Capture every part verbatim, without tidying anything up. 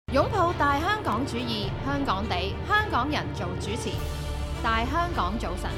擁抱大香港主義，香港地，香港人做主持。大香港早晨。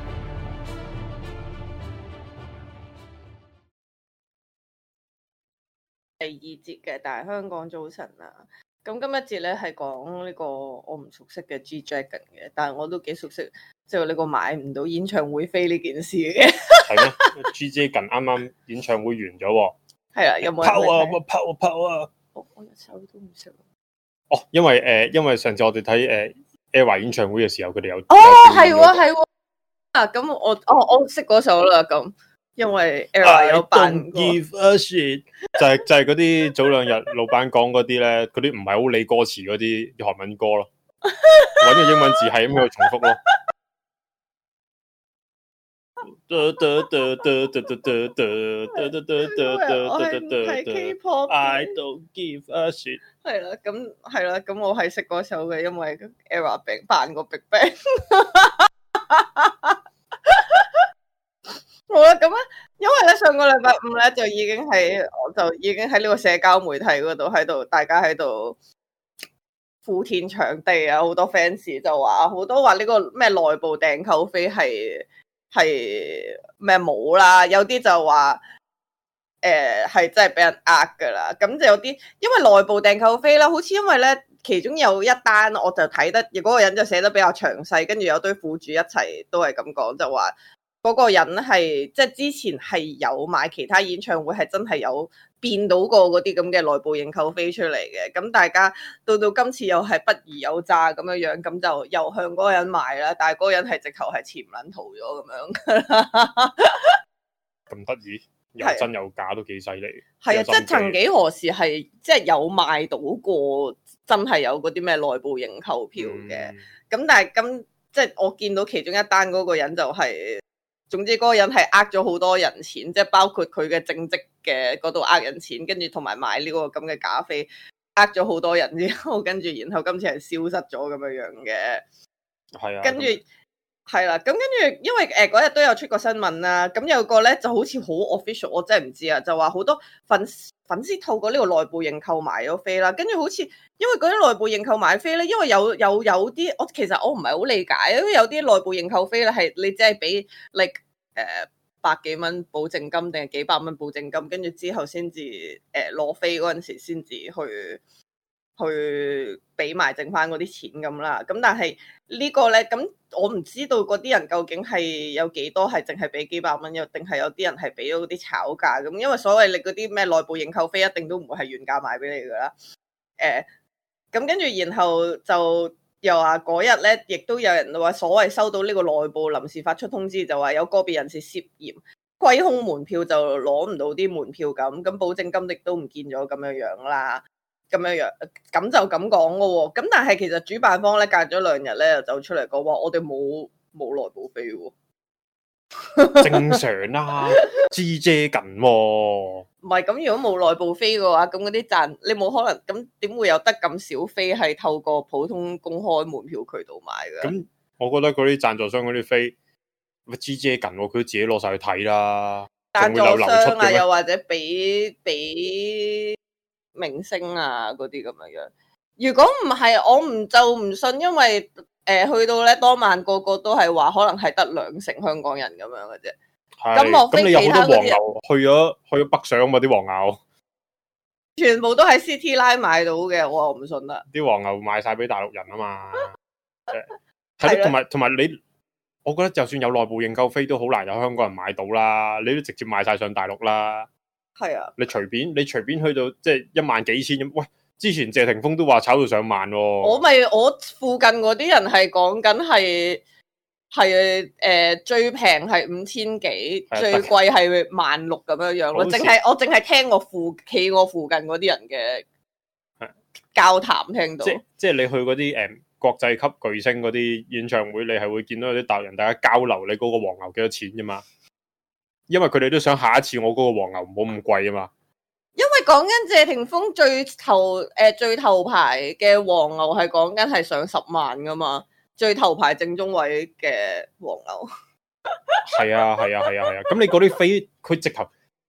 第二節嘅大香港早晨啊，咁今一節咧係講呢個我唔熟悉嘅 G Dragon 嘅，但係我都幾熟悉，即係呢個買唔到演唱會飛呢件事嘅。 係咩？G Dragon 啱啱演唱會完咗喎。 係啊，有冇人拋啊？乜拋啊？拋啊！ 我我一首都唔識。 哦，因為誒、呃，因為上次我哋睇誒 Era 演唱會嘅時候，佢哋有哦，係喎係喎啊！咁我哦我識嗰首啦咁。因為 Era 有扮過 give a shit 就係就係嗰啲早兩日老闆講嗰啲咧，嗰啲唔係好理歌詞嗰啲韓文歌咯，揾個英文字係咁去重複咯。 係 K-pop I don't give a shit。 係啦，咁係啦，咁我係識嗰首嘅，因為 Era 扮過 Big Bang。好啦，咁咧，因為咧上個禮拜五咧就已經係，我就已經喺呢個社交媒體嗰度喺度，大家喺度呼天搶地啊！好多 fans 就話，好多話呢個咩內部訂購飛係係咩冇啦，有啲就話誒係真係俾人呃噶啦。咁就有啲因為內部訂購飛啦，好似因為咧其中有一單我就睇得，嗰個人就寫得比較詳細，跟住有堆苦主一齊都係咁講，就話。嗰個人係即係之前係有買其他演唱會，係真係有變到過嗰啲咁嘅內部認購飛出嚟嘅。咁大家到到今次又係不疑有詐咁樣樣，咁就又向嗰個人賣啦。但係嗰個人係直頭係潛撚逃咗咁樣。 咁得意，有真有假都幾犀利。 係啊，即係曾幾何時係即係有賣到過，真係有嗰啲咩內部認購票嘅。咁、嗯、但係咁即係我見到其中一單嗰個人就係、是。總之嗰個人係呃咗好多人錢，即係包括佢嘅正職嘅嗰度呃人錢，跟住同埋買呢個咁嘅假飛，呃咗好多人之後，跟住然後今次係消失咗咁樣樣嘅。 係啊， 跟住係啦，咁跟住因為誒嗰日都有出過新聞啦，咁有個咧就好似好 official，我真係唔知啊，就話好多粉粉絲透過呢個內部認購買咗飛啦，跟住好似因為嗰啲內部認購買飛咧，因為有有有啲我其實我唔係好理解，因為有啲內部認購飛咧係你只係俾 like 誒百幾蚊保證金定係幾百蚊保證金，跟住之後先至誒攞飛嗰陣時先至去去俾埋剩翻嗰啲錢咁啦。咁但係呢個咧，咁我唔知道嗰啲人究竟係有幾多係淨係俾幾百蚊，又定係有啲人係俾咗啲炒價咁。因為所謂你嗰啲咩內部認購飛一定都唔會係原價賣俾你噶啦。誒咁跟住然後就。又話嗰日咧，亦都有人話所謂收到呢個內部臨時發出通知，就話有個別人士涉嫌虧空門票，就攞唔到啲門票咁，咁保證金亦都唔見咗咁樣樣啦，咁樣樣咁就咁講嘅喎。咁但係其實主辦方咧隔咗兩日咧就出嚟講話，我哋冇冇內部飛喎。 正常啦，G Dragon 喎。 唔係咁，如果冇內部飛嘅話，咁嗰啲賺你冇可能，咁點會有得咁少飛係透過普通公開門票渠道買嘅？咁我覺得嗰啲贊助商嗰啲飛，咪 G Dragon 喎，佢自己攞晒去睇啦。 贊助商啊，又或者俾俾明星啊嗰啲咁樣樣。如果唔係，我唔就唔信，因為誒、呃、去到咧當晚個個都係話，可能係得兩成香港人咁樣嘅啫。咁莫非其他嗰啲人去咗去咗北上嘛？啲黃牛全部都喺 City Line 買到嘅，我唔信啦。 啲黃牛賣晒俾大陸人啊嘛，係咯，同埋同埋你，我覺得就算有內部認購飛，都好難有香港人買到啦。你都直接賣晒上大陸啦。 係啊， 你隨便你隨便去到即係一萬幾千咁，喂，之前謝霆鋒都話炒到上萬喎。 我咪我附近嗰啲人係講緊係。係誒最平係五千幾，最貴係萬六咁樣樣咯。淨係我淨係聽我附企我附近嗰啲人嘅交談聽到。 即即係你去嗰啲誒國際級巨星嗰啲演唱會，你係會見到有啲大人大家交流，你嗰個黃牛幾多錢啫嘛？因為佢哋都想下一次我嗰個黃牛唔好咁貴啊嘛。 因為講緊謝霆鋒最頭誒、呃、最頭排嘅黃牛係講緊係上十萬噶嘛。最頭排正中位嘅黃牛， 係啊係啊係啊係啊！咁、啊啊、你嗰啲飛，佢直頭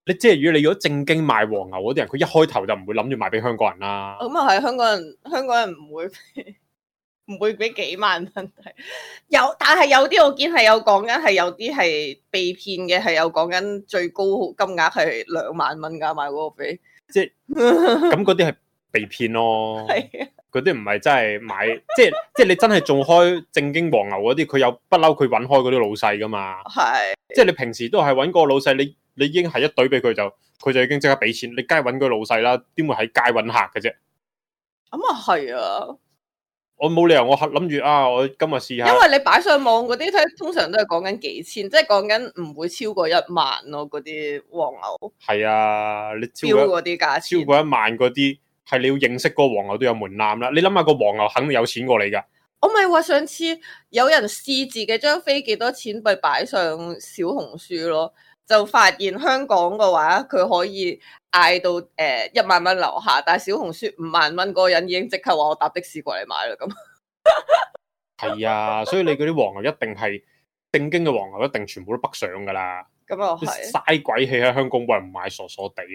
你即係如果你如果正經賣黃牛嗰啲人，佢一開頭就唔會諗住賣俾香港人啦。 咁啊係，香港人香港人唔會唔會俾幾萬蚊係有，但係有啲我見係有講緊係有啲係被騙嘅，係有講緊最高金額係兩萬蚊㗎買嗰個飛， 即係咁嗰啲係被騙咯。 係啊， 嗰啲唔係真係買，即係即係你真係做開正經黃牛嗰啲，佢有不嬲佢揾開嗰啲老細噶嘛。 係， 即係你平時都係揾嗰個老細，你你已經係一懟俾佢就，佢就已經即刻俾錢，你梗係揾個老細啦，點會喺街揾客嘅啫？ 咁啊係啊。 我冇理由我諗住啊，我今日試下。 因為你擺上網嗰啲，睇通常都係講緊幾千，即係講緊唔會超過一萬咯。嗰啲黃牛係啊，你超過嗰啲價錢， 超過一萬嗰啲係你要認識嗰個黃牛都有門檻啦。你諗下個黃牛肯定有錢過你噶。 我咪話上次有人試自己張飛幾多錢，咪擺上小紅書咯，就發現香港嘅話佢可以嗌到誒、呃、一萬蚊樓下，但係小紅書五萬蚊嗰個人已經即刻話我搭的士過嚟買啦咁。 係啊，所以你嗰啲黃牛一定係正經嘅黃牛，一定全部都北上噶啦。 咁又係嘥鬼氣喺香港冇人買，傻傻地。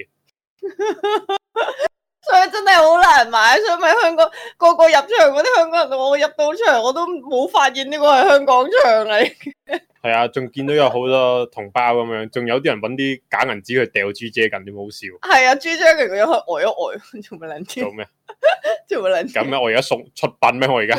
所以真係好難買，所以咪香港個個入場嗰啲香港人，我入到場我都冇發現呢個係香港場嚟嘅。係啊，仲見到有好多同胞咁樣，仲有啲人搵啲假銀紙去掉豬姐緊，點好笑？ 係啊，豬姐佢有去呆一呆，做乜撚嘢？ 做咩？ 做乜撚嘢？ 咁咩？我而家送出品咩？我而家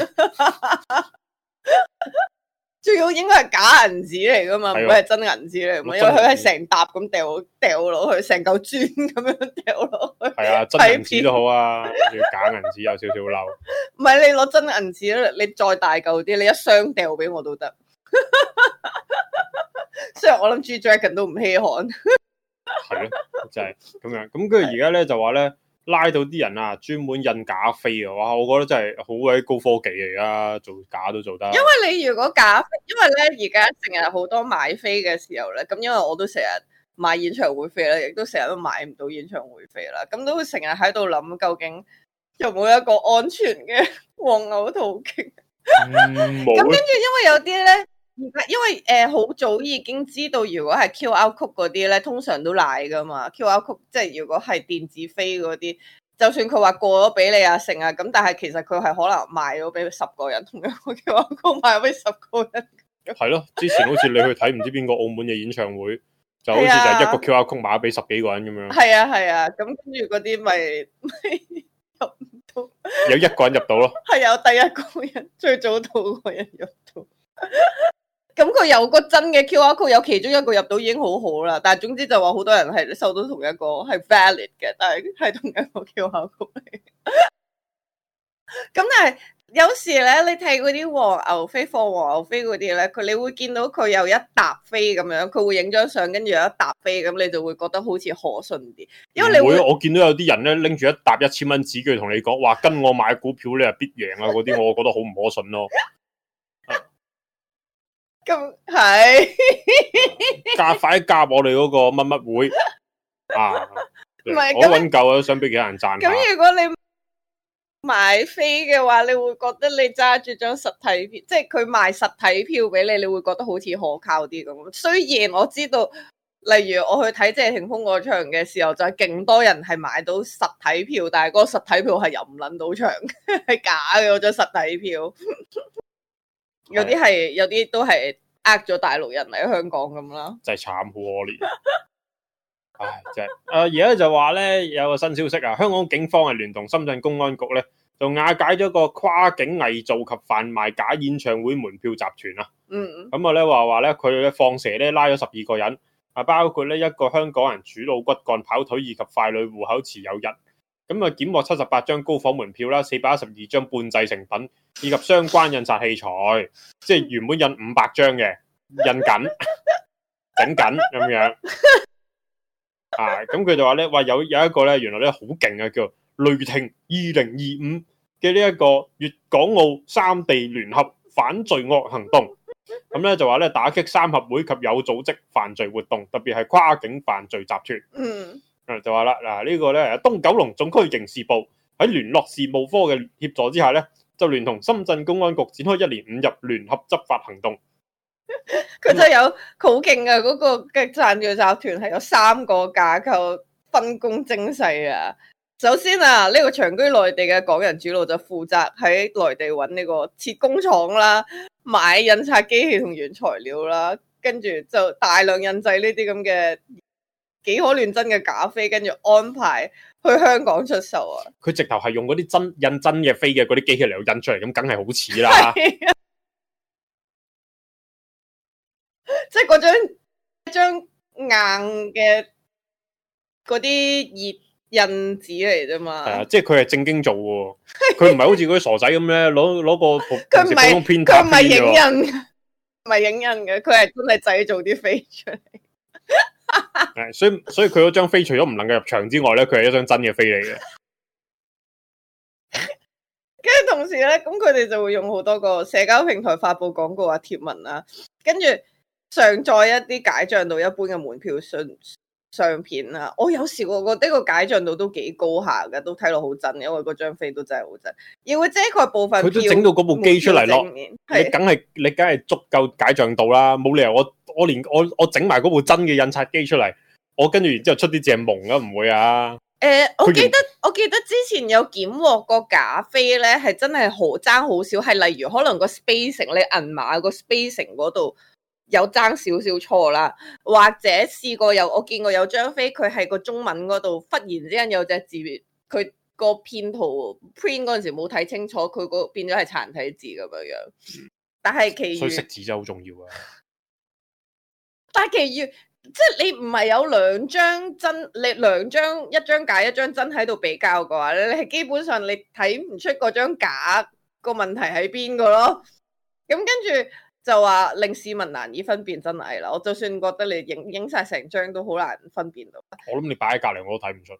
最要應該係假銀紙嚟噶嘛，唔會係真銀紙嚟嘛，因為佢係成沓咁掉掉落去，成嚿磚咁樣掉落去。 係啊，真銀紙都好啊，要假銀紙有少少嬲。 唔係你攞真銀紙咧，你再大嚿啲，你一箱掉俾我都得。雖然我諗 G Dragon 都唔稀罕。 係咯，就係咁樣。咁跟住而家咧就話咧。拉到啲人啊，專門印假飛嘅話，我覺得真係好鬼高科技嚟啊！做假都做得。因為你如果假，因為咧而家成日好多買飛嘅時候咧，咁因為我都成日買演唱會飛啦，亦都成日都買唔到演唱會飛啦，咁都會成日喺度諗究竟有冇一個安全嘅黃牛途徑。咁、嗯、跟住因為有啲咧。而家因為誒好、呃、早已經知道，如果係 Q R code 嗰啲咧，通常都賴噶嘛。Q R code 即係如果係電子飛嗰啲，就算佢話過咗俾你啊成啊，咁但係其實佢係可能賣咗俾十個人，同一個 Q R code 賣咗俾十個人。係咯， 之前好似你去睇唔知邊個澳門嘅演唱會，就好似就係一個 Q R code 賣咗俾十幾個人咁樣。 係啊係啊，咁跟住嗰啲咪入唔到， 有一個人入到咯。係有第一個人最早到嗰個人入到。咁佢有個真嘅 Q R code， 有其中一個入到已經好好啦。但係總之就話好多人係收到同一個係 valid 嘅，但係係同一個 Q R code 嚟。咁但係有時咧，你睇嗰啲黃牛飛、放黃牛飛嗰啲咧，佢你會見到佢有一沓飛咁樣，佢會影張相，跟住有一沓飛，咁你就會覺得好似可信啲。因為你會， 會我見到有啲人咧拎住一沓一千蚊紙，佢同你講話跟我買股票你係必贏啊嗰啲，我覺得好唔可信咯。 咁係加快加我哋嗰個乜乜會啊！ 唔係我搵夠啊，想俾其他人賺。 咁如果你買飛嘅話，你會覺得你揸住張實體票，即係佢賣實體票俾你，你會覺得好似可靠啲咁。雖然我知道，例如我去睇謝霆鋒嗰場嘅時候，就係勁多人係買到實體票，但係嗰個實體票係入唔捻到場，係假嘅嗰張實體票。有啲係，有啲都係呃咗大陸人嚟香港咁啦， 真係慘可憐。唉，真係。誒，而家就話咧有個新消息啊，香港警方係聯同深圳公安局咧，就瓦解咗個跨境偽造及販賣假演唱會門票集團啊。 嗯。 咁啊咧話話咧，佢咧放蛇咧拉咗十二個人，啊包括咧一個香港人主腦骨幹跑腿以及快女戶口持有人。咁啊，檢獲七十八張高仿門票啦，四百一十二張半製成品，以及相關印刷器材，即係原本印五百張嘅，印緊、整緊咁樣。啊，咁佢就話咧，話有有一個咧，原來咧好勁啊，叫雷霆二零二五嘅呢一個粵港澳三地聯合反罪惡行動。咁咧就話咧打擊三合會及有組織犯罪活動，特別係跨境犯罪集團。 嗯。 就話啦，嗱、這個、呢個咧東九龍總區刑事部喺聯絡事務科嘅協助之下咧，就聯同深圳公安局展開一連五日聯合執法行動。 佢就有好勁嘅嗰個嘅贊助集團係有三個架構，分工精細啊！首先啊，呢、這個長居內地嘅港人主腦就負責喺內地揾呢個設工廠啦，買印刷機器同原材料啦，跟住就大量印製呢啲咁嘅幾可亂真嘅假飛，跟住安排去香港出售啊！ 佢直頭係用嗰啲真印真嘅飛嘅嗰啲機器嚟印出嚟，咁梗係好似啦。 即係嗰張一張硬嘅嗰啲熱印紙嚟啫嘛。 係啊，即係佢係正經做喎，佢唔係好似嗰啲傻仔咁咧，攞攞個佢唔係佢佢唔係影印，唔係影印嘅，佢係真係製造啲飛出嚟。 係，所以所以佢嗰張飛除咗唔能夠入場之外咧，佢係一張真嘅飛嚟嘅。 跟住同時咧，咁佢哋就會用好多個社交平台發布廣告啊、貼文啊，跟住上載一啲解像度一般嘅門票相相片啊。我有時我覺得個解像度都幾高下嘅，都睇落好真，因為嗰張飛都真係好真，要會遮蓋部分。 佢都整到嗰部機出嚟咯，你梗係你梗係足夠解像度啦，冇理由我我連我我整埋嗰部真嘅印刷機出嚟，我跟住然之後出啲字係蒙啊，唔會啊。 誒、呃，我記得我記得之前有檢獲個假飛咧，係真係好爭好少，係例如可能個 spacing 你銀碼個 spacing 嗰度有爭少少錯啦，或者試過有我見過有張飛佢係個中文嗰度忽然之間有隻字，佢個編圖 print 嗰陣時冇睇清楚，佢個變咗係殘體字咁樣樣。但係其餘所以識字真係好重要啊！ 但係其餘。即係你唔係有兩張真，你兩張一張假一張真喺度比較嘅話咧，你係基本上你睇唔出嗰張假個問題喺邊個咯。咁跟住就話令市民難以分辨真偽啦。我就算覺得你影影晒成張都好難分辨到。 我諗你擺喺隔籬我都睇唔出。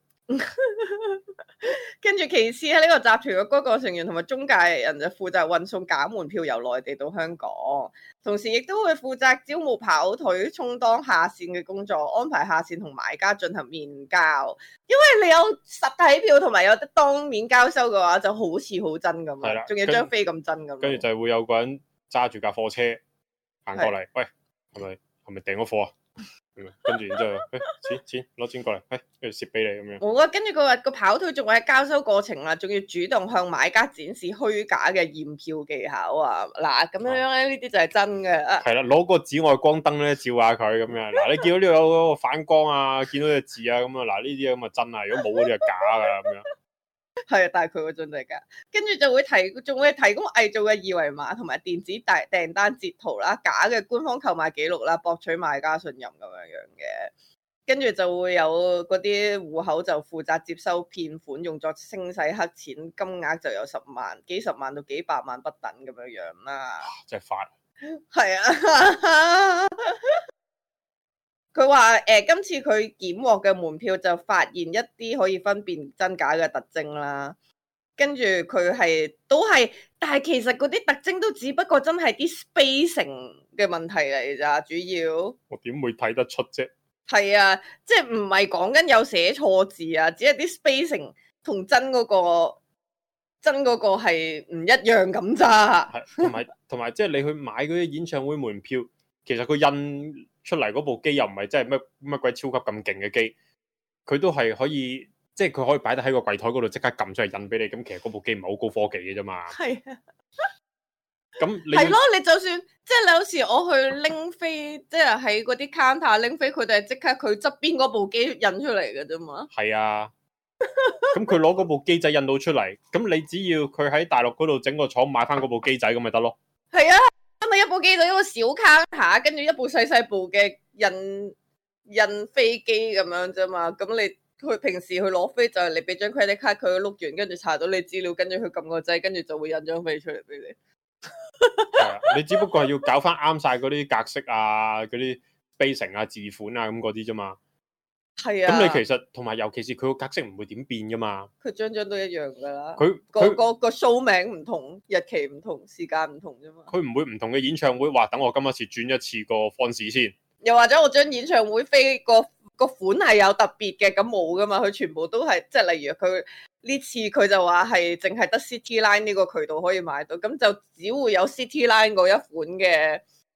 跟住其次喺呢個集團嘅嗰個成員同埋中介人就負責運送假門票由內地到香港，同時亦都會負責招募跑腿，充當下線嘅工作，安排下線同買家進行面交。因為你有實體票同埋有得當面交收嘅話，就好似好真咁啊，仲有張飛咁真咁。 跟住就會有個人揸住架貨車行過嚟，喂，係咪係咪訂咗貨啊？跟住然之後，誒、哎，錢錢攞錢過嚟，誒、哎，跟住蝕俾你咁樣。 冇啊，跟住佢話個跑腿仲喺交收過程啊，仲要主動向買家展示虛假嘅驗票技巧啊！嗱，咁樣樣咧，呢啲就係真嘅。 係啦，攞個紫外光燈咧照下佢咁樣。嗱，你見到呢度有嗰個反光啊，見到隻字啊咁啊，嗱呢啲咁啊真啊，如果冇嗰啲係假噶咁樣。 係啊，但係佢嗰張就係假，跟住就會提，仲會提供偽造嘅二維碼同埋電子大訂單截圖啦，假嘅官方購買記錄啦，博取買家信任咁樣樣嘅。跟住就會有嗰啲戶口就負責接收騙款，用作清洗黑錢，金額就有十萬、幾十萬到幾百萬不等咁樣樣啦。 真係發係啊。佢話誒，今次佢檢獲嘅門票就發現一啲可以分辨真假嘅特徵啦，跟住佢係都係，但係其實嗰啲特徵都只不過真係啲 spacing 嘅問題嚟咋，主要我點會睇得出啫？ 係啊，即係唔係講緊有寫錯字啊，只係啲 spacing 同真嗰個真嗰個係唔一樣咁咋。 係同埋同埋，即係你去買嗰啲演唱會門票，其實佢印出嚟嗰部機又唔係真係乜乜鬼超級咁勁嘅機，佢都係可以，即係佢可以擺得喺個櫃台嗰度即刻撳出嚟印俾你。咁其實嗰部機唔係好高科技嘅啫嘛。 係啊， 咁你係咯，你就算即係你有時我去拎飛，即係喺嗰啲 counter 拎飛，佢哋係即刻佢側邊嗰部機印出嚟嘅啫嘛。係啊，咁佢攞嗰部機仔印到出嚟，咁你只要佢喺大陸嗰度整個廠買翻嗰部機仔咁咪得咯。 係啊。一部機就一個小卡下，跟住一部細細部嘅印印飛機咁樣啫嘛。咁你佢平時去攞飛就係你俾張 credit card 佢碌完，跟住查到你資料，跟住佢撳個掣，跟住就會印張飛出嚟俾你。 係啊，你只不過係要搞翻啱晒嗰啲格式啊、嗰啲 spacing 啊、字款啊咁嗰啲啫嘛。 係啊， 咁你其實同埋尤其是佢個格式唔會點變噶嘛， 佢張張都一樣噶啦。 佢個個個 show 名唔同，日期唔同，時間唔同啫嘛。 佢唔會唔同嘅演唱會話等我今一次轉一次個 font 先， 又或者我張演唱會飛個個款係有特別嘅，咁冇噶嘛。佢全部都係即係例如佢呢次佢就話係淨係得 City Line 呢個渠道可以買到，咁就只會有 City Line 嗰一款嘅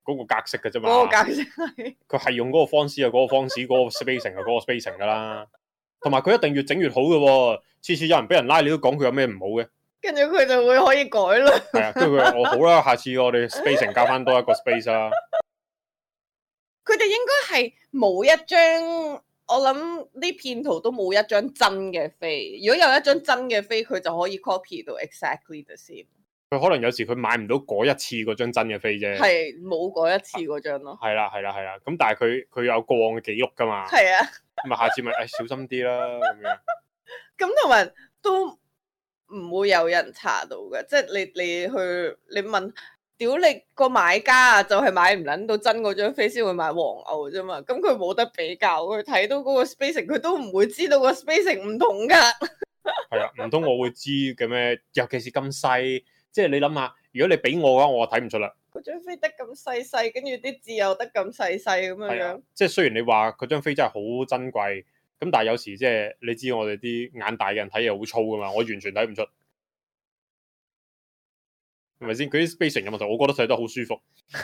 嗰個格式嘅啫嘛。 嗰個格式係佢係用嗰個方式啊，嗰個方式，嗰個 spacing 啊，嗰個 spacing 噶啦。同埋佢一定越整越好嘅喎，次次有人俾人拉，你都講佢有咩唔好嘅。 跟住佢就會可以改啦。 係啊，跟住佢話我好啦，下次我哋 spacing 加翻多一個 space 啦。 佢哋應該係冇一張，我諗啲騙徒都冇一張真嘅飛。如果有一張真嘅飛，佢就可以 copy 到 exactly the same。 佢可能有時佢買唔到嗰一次嗰張真嘅飛啫。 係冇嗰一次嗰張咯。 係啦，係啦，係啦。咁但係佢佢有過往嘅記錄噶嘛。 係啊。 咁啊，下次咪誒小心啲啦咁樣。 咁同埋都唔會有人查到嘅，即係你你去你問，屌你個買家啊，就係買唔撚到真嗰張飛先會買黃牛啫嘛。咁佢冇得比較，佢睇到嗰個 spacing，佢都唔會知道個 spacing 唔同噶。 係啊，唔通我會知嘅咩？尤其是咁細，即係你諗下，如果你俾我嘅話，我睇唔出啦。 嗰張飛得咁細細，跟住啲字又得咁細細咁樣樣。 即係雖然你話嗰張飛真係好珍貴，咁但係有時即係你知我哋啲眼大嘅人睇嘢好粗噶嘛，我完全睇唔出，係咪先？佢啲 spacing 嘅問題，我覺得睇得好舒服。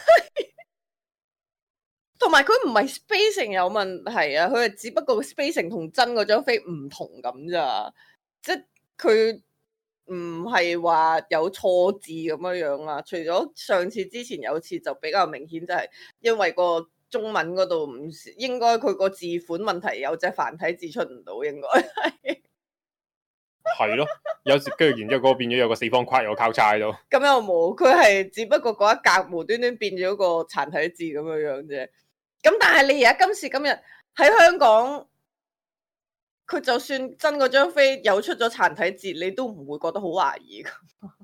同埋佢唔係 spacing 有問題啊，佢係只不過 spacing 同真嗰張飛唔同咁咋，即係佢。唔係話有錯字咁樣樣啊，除咗上次之前有次就比較明顯，就係因為個中文嗰度唔應該佢個字款問題，有隻繁體字出唔到，應該係係咯，有時跟住然之後嗰個變咗有個四方框有個交叉喺度。 咁又冇，佢係只不過嗰一格無端端變咗個殘體字咁樣樣啫。咁但係你而家今時今日喺香港。佢就算真嗰張飛有出咗殘體字，你都唔會覺得好懷疑噶。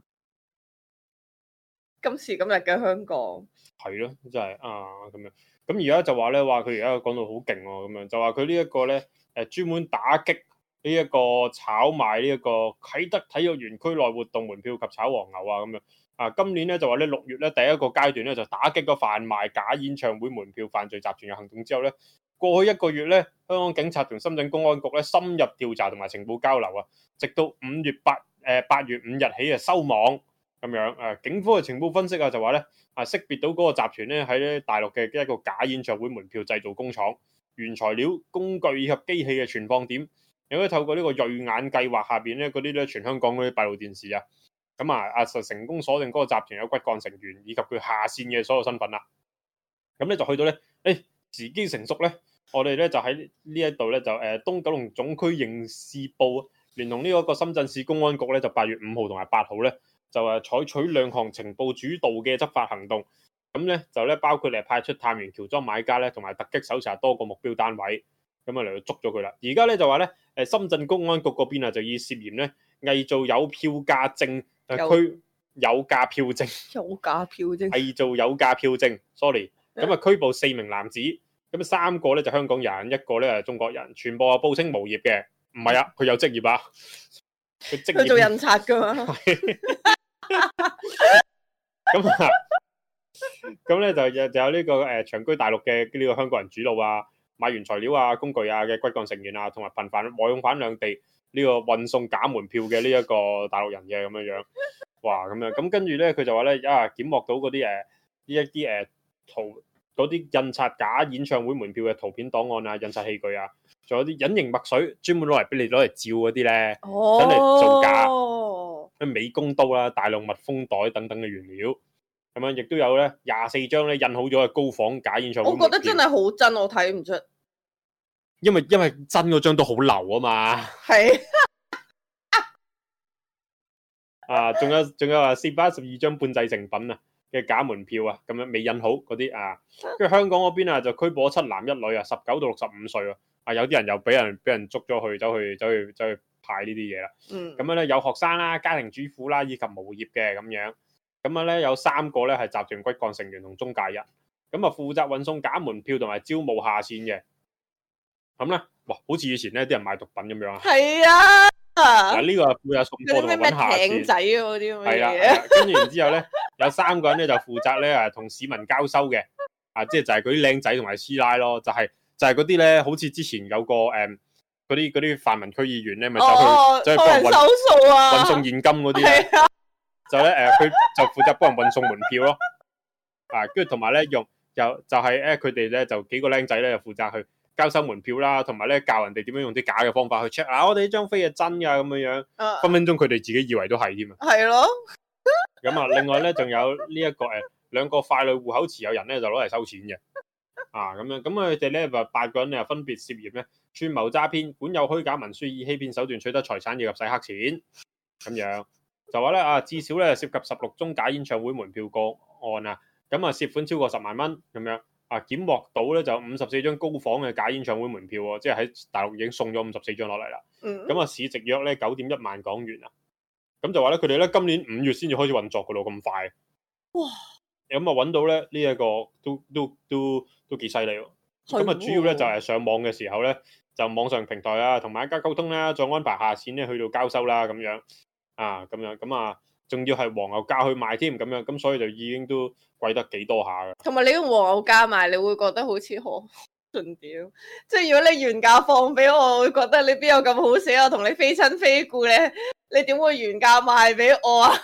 今時今日嘅香港係咯，真係啊咁樣。咁而家就話咧，話佢而家講到好勁喎，咁樣就話佢呢一個咧，誒專門打擊呢一個炒賣呢一個啟德體育園區內活動門票及炒黃牛啊咁樣。啊，今年咧就話咧六月咧第一個階段咧就打擊咗販賣假演唱會門票犯罪集團嘅行動之後咧。過去一個月咧，香港警察同深圳公安局咧深入調查同埋情報交流啊，直到五月八誒八月五日起啊收網咁樣啊。警方嘅情報分析啊就話咧啊識別到嗰個集團咧喺咧大陸嘅一個假演唱會門票製造工廠、原材料、工具以及機器嘅存放點，亦都透過呢個銳眼計劃下邊咧嗰啲咧全香港嗰啲閉路電視啊，咁啊啊就成功鎖定嗰個集團有骨幹成員以及佢下線嘅所有身份啦。咁咧就去到咧，誒、哎、時機成熟咧。我哋咧就喺呢一度咧就誒東九龍總區刑事部聯同呢一個深圳市公安局咧就八月五號同埋八號咧就誒採取兩項情報主導嘅執法行動，咁咧就咧包括嚟派出探員喬裝買家咧同埋突擊搜查多個目標單位，咁啊嚟到捉咗佢啦。而家咧就話咧誒深圳公安局嗰邊啊就以涉嫌咧偽造有票價證誒拘有價票證有價票證偽造有價票證 ，sorry， 咁啊拘捕四名男子。咁三個咧就香港人，一個咧係中國人，全部啊報稱無業嘅，唔係啊，佢有職業啊，佢職業佢做印刷噶嘛。 咁啊，咁咧就就有呢個誒長居大陸嘅呢個香港人主腦啊，買原材料啊、工具啊嘅骨幹成員啊，同埋頻繁往返兩地呢個運送假門票嘅呢一個大陸人嘅咁樣樣，哇咁樣，咁跟住咧佢就話咧啊檢獲到嗰啲誒呢一啲誒圖。嗰啲印刷假演唱會門票嘅圖片檔案啊、印刷器具啊，仲有啲隱形墨水，專門攞嚟俾你攞嚟照嗰啲咧，等嚟造假，咩美工刀啦、大量密封袋等等嘅原料，咁樣亦都有咧廿四張咧印好咗嘅高仿假演唱會門票。 我覺得真係好真，我睇唔出， 因為因為真嗰張都好流啊嘛。 係啊，仲有仲有啊，四百一十二張半製成品啊嘅假門票啊，咁樣未印好嗰啲啊，跟住香港嗰邊啊就拘捕咗七男一女啊，十九到六十五歲啊，啊有啲人又俾人俾人捉咗去，走去走去走去派呢啲嘢啦。嗯，咁樣咧有學生啦、家庭主婦啦以及無業嘅咁樣，咁樣咧有三個咧係集團骨幹成員同中介人，咁啊負責運送假門票同埋招募下線嘅，咁咧哇好似以前咧啲人賣毒品咁樣啊。 係啊。 嗱呢個係負責送貨同埋揾下線， 仔嗰啲咁嘅嘢。 係啦，跟住然之後咧，有三個人咧就負責咧誒同市民交收嘅，啊即係就係嗰啲靚仔同埋師奶咯，就係就係嗰啲咧，好似之前有個誒嗰啲嗰啲泛民區議員咧，咪走去走去幫人運收數啊， 運送現金嗰啲咧，就咧誒佢就負責幫人運送門票咯。 啊，跟住同埋咧用又就係咧佢哋咧就幾個僆仔咧就負責去交收門票啦，同埋咧教人哋點樣用啲假嘅方法去 check 啊，我哋呢張飛係真㗎咁樣樣， 啊分分鐘佢哋自己以為都係添啊。 係咯， 咁啊，另外咧仲有呢、這、一個誒兩個傀儡戶口持有人咧就攞嚟收錢嘅。啊，咁樣咁佢哋咧就八個人啊，分別涉嫌咧串謀詐騙、管有虛假文書、以欺騙手段取得財產以及洗黑錢，咁樣就話咧啊，至少咧涉及十六宗假演唱會門票個案啊，咁啊涉款超過十萬蚊咁樣啊，檢獲到咧就五十四張高仿嘅假演唱會門票喎，即係喺大陸已經送咗五十四張落嚟啦。咁啊、嗯、市值約咧九點一萬港元啊，咁就話咧佢哋咧今年五月先至開始運作噶咯，咁快。哇！咁啊揾到咧呢一個都都都都幾犀利喎。咁啊主要咧就係上網嘅時候咧，就網上平台啊同買家溝通啦，再安排下線咧去到交收啦咁樣啊咁樣咁啊，仲要係黃牛價去賣添咁樣，咁所以就已經都貴得幾多下噶。同埋你用黃牛價賣，你會覺得好似可信啲。即係如果你原價放俾我，我會覺得你邊有咁好死，我同你非親非故咧，你點會原價賣俾我啊？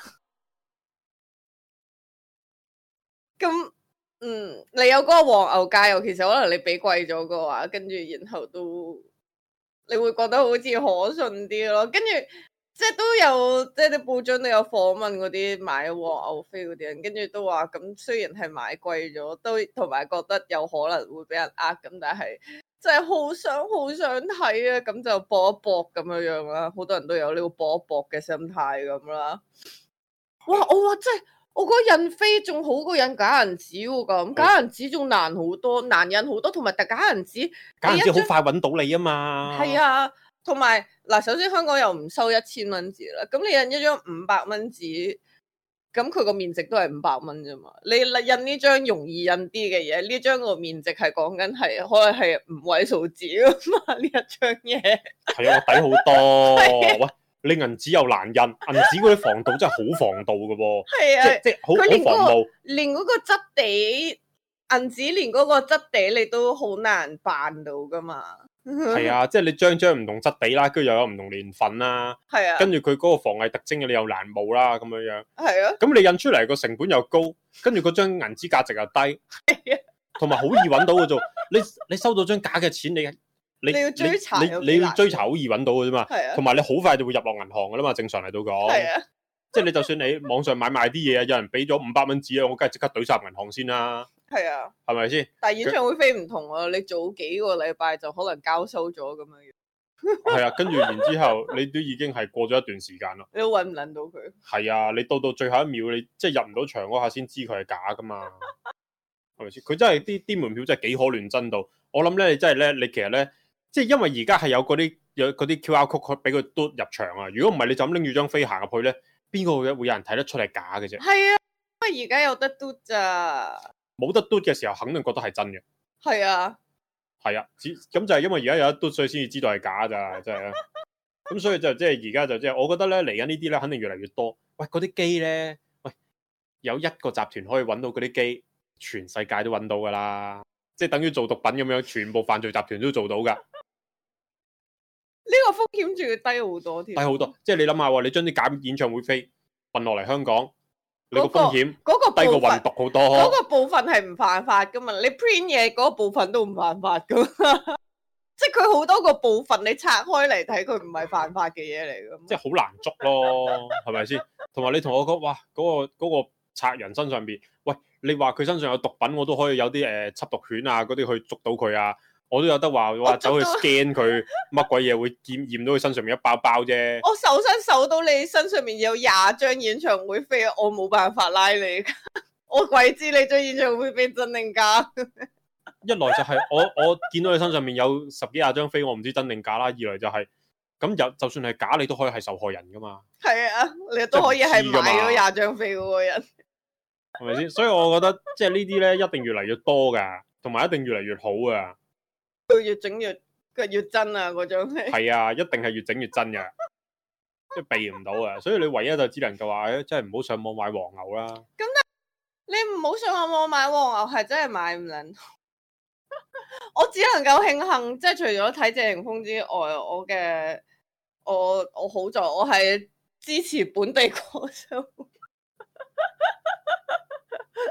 咁嗯，你有嗰個黃牛價，尤其實可能你俾貴咗嘅話，跟住然後都你會覺得好似可信啲咯。跟住即係都有，即係啲報章都有訪問嗰啲買黃牛飛嗰啲人，跟住都話咁雖然係買貴咗，都同埋覺得有可能會俾人呃咁，但係真係好想好想睇啊！咁就搏一搏咁樣樣啦，好多人都有呢個搏一搏嘅心態咁啦。哇！我話真係〜我覺得印飛仲好過印假銀紙喎，咁假銀紙仲難好多，難印好多，同埋但假銀紙，假銀紙好快揾到你啊嘛。係啊，同埋嗱，首先香港又唔收一千蚊紙啦，咁你印一張五百蚊紙，咁佢個面值都係五百蚊啫嘛。你印呢張容易印啲嘅嘢，呢張個面值係講緊係可能係五位數字啊嘛，呢一張嘢。係啊，抵好多。喂。你銀紙又難印，銀紙嗰啲防盜真係好防盜嘅喎，係啊，即即好好防盜。連嗰個質地銀紙，連嗰個質地你都好難辦到噶嘛。係啊，即係你張張唔同質地啦，跟住又有唔同年份啦，係啊，跟住佢嗰個防偽特徵你又難冒啦，咁樣樣。係啊，咁你印出嚟個成本又高，跟住嗰張銀紙價值又低，係啊，同埋好易揾到嘅啫。你你收到張假嘅錢，你。你, 你要追查，你你要追查好易揾到嘅啫嘛，同埋、啊、你好快就會入落銀行噶啦嘛，正常嚟到講，啊、即係你就算你網上買賣啲嘢，有人俾咗五百蚊紙啊，我梗係即刻懟晒入銀行先啦，係啊，係咪先？但係演唱會飛唔同啊，你早幾個禮拜就可能交收咗咁樣，係啊，跟住然之後你都已經係過咗一段時間咯，你都揾唔撚到佢，係啊，你到到最後一秒你即係入唔到場嗰下先知佢係假噶嘛，係咪先？佢真係啲啲門票真係幾可亂真到，我諗咧你真係咧，你其實咧。即係因為而家係有嗰啲有嗰啲 Q R code 俾佢嘟入場啊！如果唔係你就咁拎住張飛行入去咧，邊個會會有人睇得出係假嘅啫？係啊，因為而家有得嘟咋，冇得嘟嘅時候肯定覺得係真嘅。係啊，係啊，咁就係因為而家有得嘟，所以先至知道係假咋，真係啊！咁所以就即係而家就即係，我覺得咧嚟緊呢啲咧肯定越嚟越多。喂，嗰啲機咧，喂，有一個集團可以揾到嗰啲機，全世界都揾到噶啦，即係等於做毒品咁樣，全部犯罪集團都做到噶。呢個風險仲要低好多添，低好多，即係你諗下，你將啲假演唱會飛運落嚟香港，你個風險嗰個低過運毒好多。嗰個部分係唔犯法噶嘛？你 print 嘢嗰個部分都唔犯法噶，即係佢好多個部分你拆開嚟睇，佢唔係犯法嘅嘢嚟噶，即係好難捉咯，係咪先？同埋你同我講，哇，嗰個嗰個賊人身上邊，喂，你話佢身上有毒品，我都可以有啲誒緝毒犬啊嗰啲去捉到佢啊。我都有得話話走去 scan 佢乜鬼嘢會驗驗到佢身上面一包包啫。我搜身搜到你身上面有廿張演唱會飛，我冇辦法拉你。我鬼知你張演唱會飛真定假？一來就係我我見到你身上面有十幾廿張飛，我唔知真定假啦。二來就係、是、咁有就算係假，你都可以係受害人噶嘛。係啊，你都可以係買咗廿張飛嗰個人，係咪先？所以我覺得即係呢啲咧，一定越嚟越多噶，同埋一定越嚟越好噶。佢越整越佢越真啊！嗰張飛係啊，一定係越整越真嘅，即係避唔到啊！所以你唯一就只能夠話，誒，真係唔好上網買黃牛啦。咁你唔好上網買黃牛，係真係買唔撚。我只能夠慶幸，即係除咗睇謝霆鋒之外，我嘅我我好在我係支持本地歌手。嗰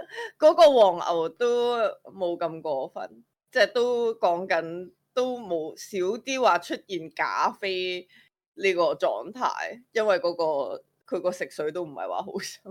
嗰個黃牛都冇咁過分，即係都講緊都冇少啲話出現假飛呢個狀態，因為嗰、個佢個食水都唔係話好深。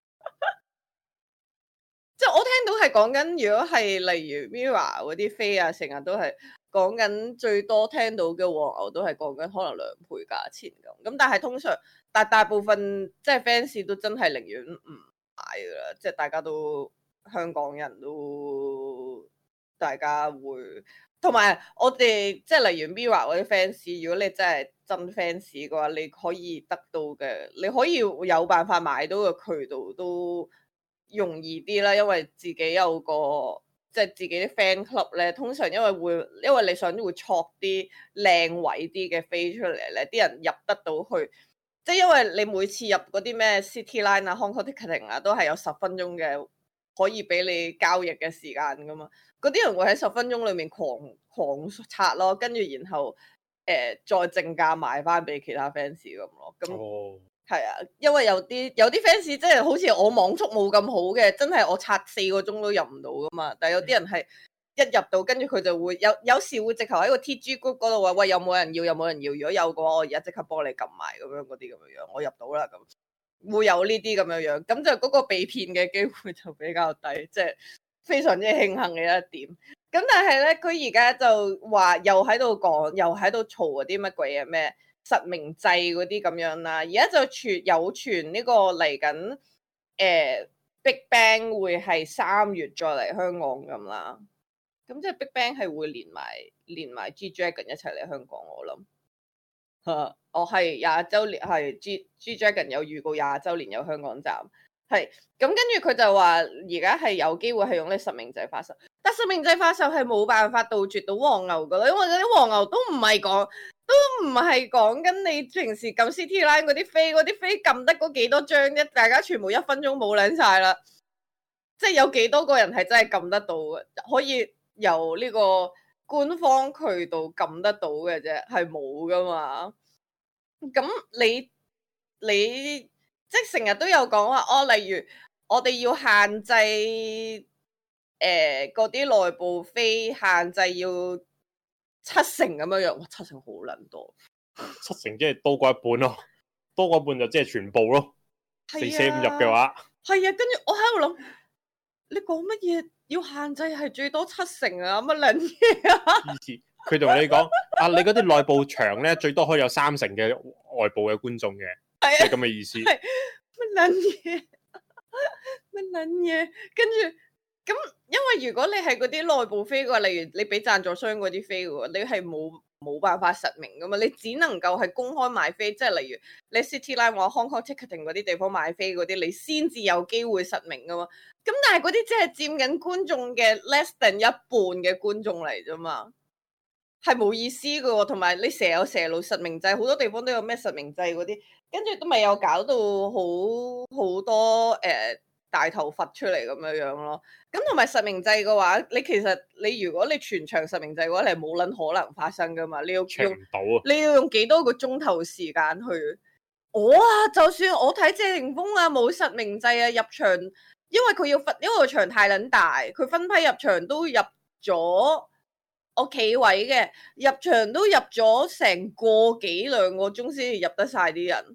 即係我聽到係講緊，如果係例如 Mirror 嗰啲飛啊，成日都係講緊最多聽到嘅黃牛都係講緊可能兩倍價錢咁。咁但係通常，但大部分即係 fans 都真係寧願唔買噶啦，即係大家都香港人都大家會，同埋我哋即係例如 Mirror 嗰啲 fans，如果你真係真 fans 嘅話，你可以得到嘅，你可以有辦法買到嘅渠道都容易啲啦，因為自己有個即係自己啲 fan club 咧，通常因為會因為你想會錯啲靚位啲嘅飛出嚟咧，啲人入得到去，即係因為你每次入嗰啲咩 City Line 啊、Hong Kong Ticketing 啊，都係有十分鐘嘅可以俾你交易嘅時間噶嘛，嗰啲人會喺十分鐘裏面狂狂刷咯，跟住然後誒、呃、再正價賣翻俾其他 fans 咁咯，咁。 哦係啊，因為有啲有啲 fans 即係好似我網速冇咁好嘅，真係我刷四個鐘都入唔到噶嘛。但係有啲人係一入到，跟住佢就會有有時會直頭喺個 T G group 嗰度話，喂，有冇人要？有冇人要？如果有嘅話，我而家即刻幫你撳埋咁樣嗰啲咁樣樣，我入到啦咁，會有呢啲咁樣樣，咁就嗰個被騙嘅機會就比較低，即係非常之慶幸嘅一點。咁但係咧，佢而家就話又喺度講，又喺度嘈嗰啲乜鬼嘢咩？實名制嗰啲咁樣啦，而家就傳有傳呢個嚟緊誒 Big Bang 會係三月再嚟香港咁啦，咁即係 Big Bang 係會連埋連埋 G Dragon 一齊嚟香港，我諗嚇，我係廿週年係 G G Dragon 有預告廿週年有香港站，係咁跟住佢就話而家係有機會係用呢實名制發售，但實名制發售係冇辦法杜絕到黃牛噶啦，因為嗰啲黃牛都唔係講。都唔係講緊你平時撳 City Line 嗰啲飛，嗰啲飛撳得嗰幾多張啫，大家全部一分鐘冇撚晒啦。即係有幾多個人係真係撳得到嘅，可以由呢個官方渠道撳得到嘅啫，係冇噶嘛。咁你你即係成日都有講話哦，例如我哋要限制誒嗰啲內部飛，限制要七成咁樣樣，哇！七成好撚多， 七成即係多過一半咯，多過一半就即係全部咯。四捨五入嘅話， 係啊，跟住我喺度諗，你講乜嘢？要限制係最多七成啊？乜撚嘢啊？ 意思佢同你講啊，你嗰啲內部場咧最多可以有三成嘅外部嘅觀眾嘅，係咁嘅意思。 乜撚嘢？乜撚嘢？跟住。咁，因為如果你係嗰啲內部飛嘅話，例如你俾贊助商嗰啲飛嘅話，你係冇冇辦法實名噶嘛？你只能夠係公開買飛，即係例如你 City Line 或 Hong Kong Ticketing 嗰啲地方買飛嗰啲，你先至有機會實名噶嘛。咁但係嗰啲即係佔緊觀眾嘅 less than 一半嘅觀眾嚟啫嘛，係冇意思噶喎。同埋你蛇有蛇路實名制，好多地方都有咩實名制嗰啲，跟住都未有搞到好好多誒。呃大頭佛出嚟咁樣樣咯，咁同埋實名制嘅話，你其實你如果你全場實名制嘅話，你係冇撚可能發生噶嘛，你要用你要用幾多個鐘頭時間去？我啊，就算我睇謝霆鋒啊，冇實名制啊，入場，因為佢要分，因為個場太撚大，佢分批入場都入咗我企位嘅，入場都入咗成個幾兩個鐘先至入得晒啲人。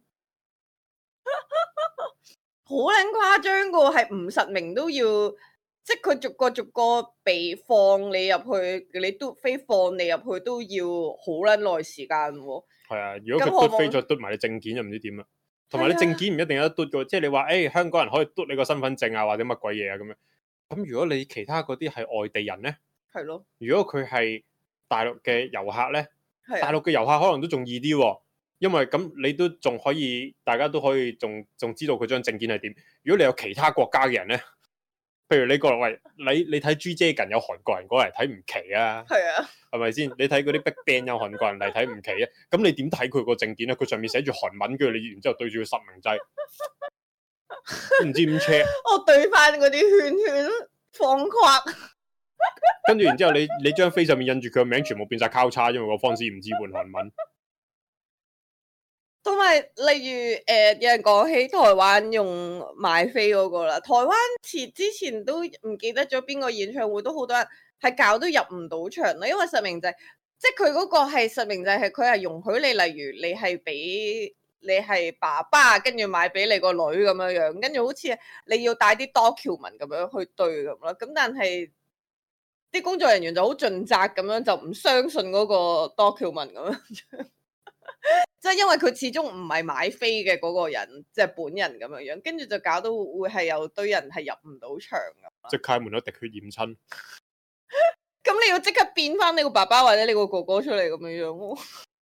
好撚誇張噶，係唔實名都要，即係佢逐個逐個被放你入去，你都飛放你入去都要好撚耐時間喎。係啊，如果佢嘟飛再嘟埋你證件就唔知點啦。同埋你證件唔一定有得嘟嘅，即係你話誒、欸、香港人可以嘟你個身份證啊，或者乜鬼嘢啊咁樣。咁如果你其他嗰啲係外地人咧，係咯。如果佢係大陸嘅遊客咧，大陸嘅遊客可能都仲易啲喎。因為咁你都仲可以，大家都可以仲仲知道佢張證件係點。如果你有其他國家嘅人咧，譬如你過嚟喂，你你睇 G Dragon 有韓國人過嚟睇唔奇啊？係啊，係咪先？你睇嗰啲 Big Bang 有韓國人嚟睇唔奇啊？咁你點睇佢個證件咧？佢上面寫住韓文，跟住你然之後對住佢實名制，都唔知點 check。我對翻嗰啲圈圈方框，跟住然之後你你張飛上面印住佢個名，全部變晒交叉，因為個方師唔知換韓文。 同埋例如誒、呃，有人講起台灣用買飛嗰個啦，台灣前之前都唔記得咗邊個演唱會，都好多人係搞到入唔到場啦，因為實名制，即係佢嗰個係實名制，係佢係容許你，例如你係俾你係爸爸，跟住買俾你個女咁樣樣，跟住好似你要帶啲 document 咁樣去對咁啦，咁但係啲工作人員就好盡責咁樣，就唔相信嗰個 document 咁樣。即係因為佢始終唔係買飛嘅嗰個人，即係本人咁樣樣，跟住就搞到會係有堆人係入唔到場噶。 即係開門都滴血驗親。 咁你要即刻變翻你個爸爸或者你個哥哥出嚟咁樣樣咯。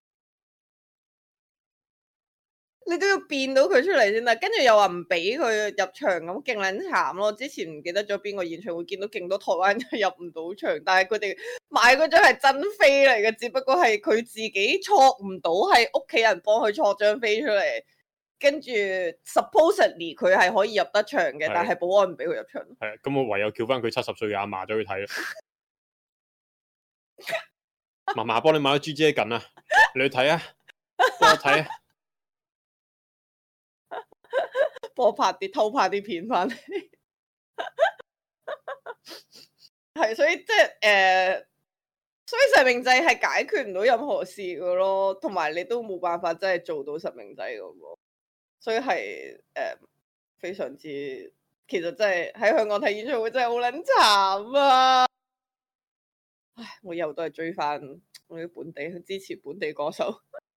你都要變到佢出嚟先得，跟住又話唔俾佢入場咁，勁撚慘咯！之前唔記得咗邊個演唱會見到勁多台灣人入唔到場，但係佢哋買嗰張係真飛嚟嘅，只不過係佢自己錯唔到，係屋企人幫佢錯張飛出嚟，跟住 supposedly 佢係可以入得場嘅，但係保安唔俾佢入場。 係，咁我唯有叫翻佢七十歲嘅阿嫲走去睇啦。嫲嫲幫你買咗 G J 緊啊，你去睇啊，幫我睇啊。 幫我拍啲偷拍啲片翻嚟，係所以即係誒，所以實名制係解決唔到任何事噶咯，同埋你都冇辦法真係做到實名制噶喎，所以係誒、呃、非常之，其實真係喺香港睇演唱會真係好撚慘啊！唉，我以後都係追翻我啲本地去支持本地歌手。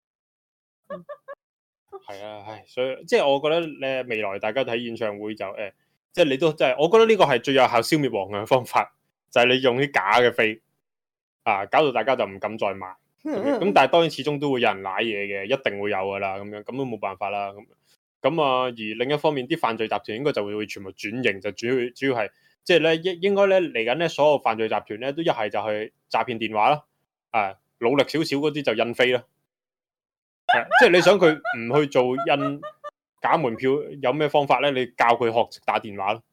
係啊，唉，所以即係我覺得咧，未來大家睇演唱會就誒、欸，即係你都即係，我覺得呢個係最有效消滅黃嘅方法，就係、是、你用啲假嘅飛啊，搞到大家就唔敢再買。咁但係當然始終都會有人瀨嘢嘅，一定會有噶啦，咁樣咁都冇辦法啦。咁咁啊，而另一方面，啲犯罪集團應該就會會全部轉型，就主要主要係即係咧應應該咧嚟緊咧所有犯罪集團咧都一係就去詐騙電話啦，啊努力少少嗰啲就印飛啦。即係你想佢唔去做印假門票，有咩方法咧？你教佢學識打電話咯。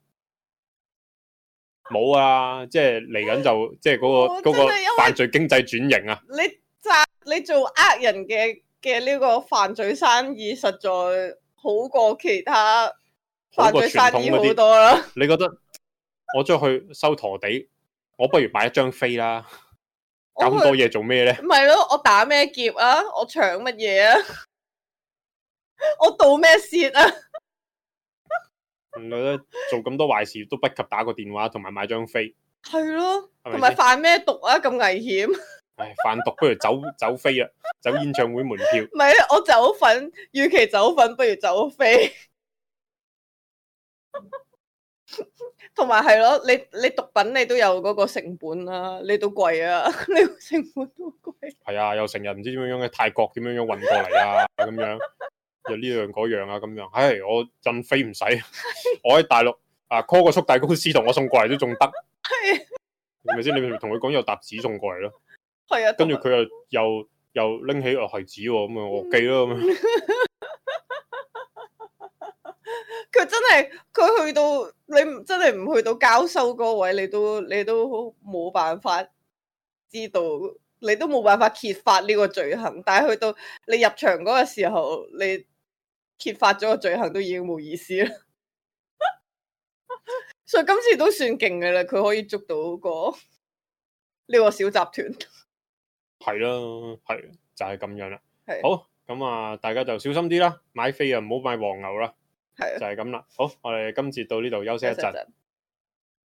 冇啊，即係嚟緊就即係嗰個嗰個犯罪經濟轉型啊！ 你詐你做呃人嘅嘅呢個犯罪生意，實在好過其他犯罪生意好多啦。 你覺得我出去收陀地，我不如買一張飛啦。搞咁多嘢做咩咧？ 唔係咯，我打咩劫啊？我搶乜嘢啊？我盜咩竊啊？ 我覺得做咁多壞事都不及打個電話同埋買張飛。 係咯，同埋販咩毒啊？咁危險。 唉，販毒不如走走飛啦，走演唱會門票。 唔係，我走粉，與其走粉，不如走飛。同埋係咯，你你毒品你都有嗰個成本啦，你都貴啊，你個成本都貴。係啊，又成日唔知點樣樣嘅泰國點樣樣運過嚟啊，咁樣又呢樣嗰樣啊，咁樣。唉，我印飛唔使，我喺大陸啊 call 個速遞公司同我送過嚟都仲得。係，係咪先？你咪同佢講有沓紙送過嚟咯。係啊。跟住佢又又又拎起個係紙喎，咁啊我寄咯咁樣。 佢真係，佢去到你真係唔去到交收嗰位，你都你都冇辦法知道，你都冇辦法揭發呢個罪行。但係去到你入場嗰個時候，你揭發咗個罪行都已經冇意思啦。所以今次都算勁嘅啦，佢可以捉到個呢個小集團。係啦，係就係咁樣啦。 係好，咁啊，大家就小心啲啦，買飛啊，唔好買黃牛啦。係就係咁啦，好，我哋今次到呢度休息一陣。